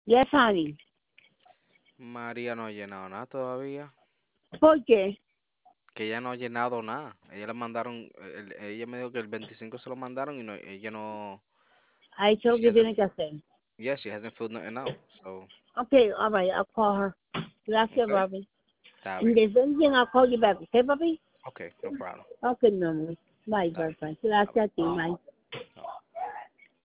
Yes, honey. María no ha llenado nada todavía. ¿Por qué? Que ella no ha llenado nada. Ella le mandaron, ella me dijo que el 25 se lo mandaron y no, ella no, Ha hecho lo she que hasn't, tiene que hacer. yeah, she hasn't filled nothing out. So, Okay, all right, I'll call her. Gracias, okay, Bobby. está And bien. if anything, I'll call you back. Okay, Bobby? Okay, no problem. Okay, mi amor. Bye, Está bye, bien. bye. Bye bye. Gracias a ti, bye. No.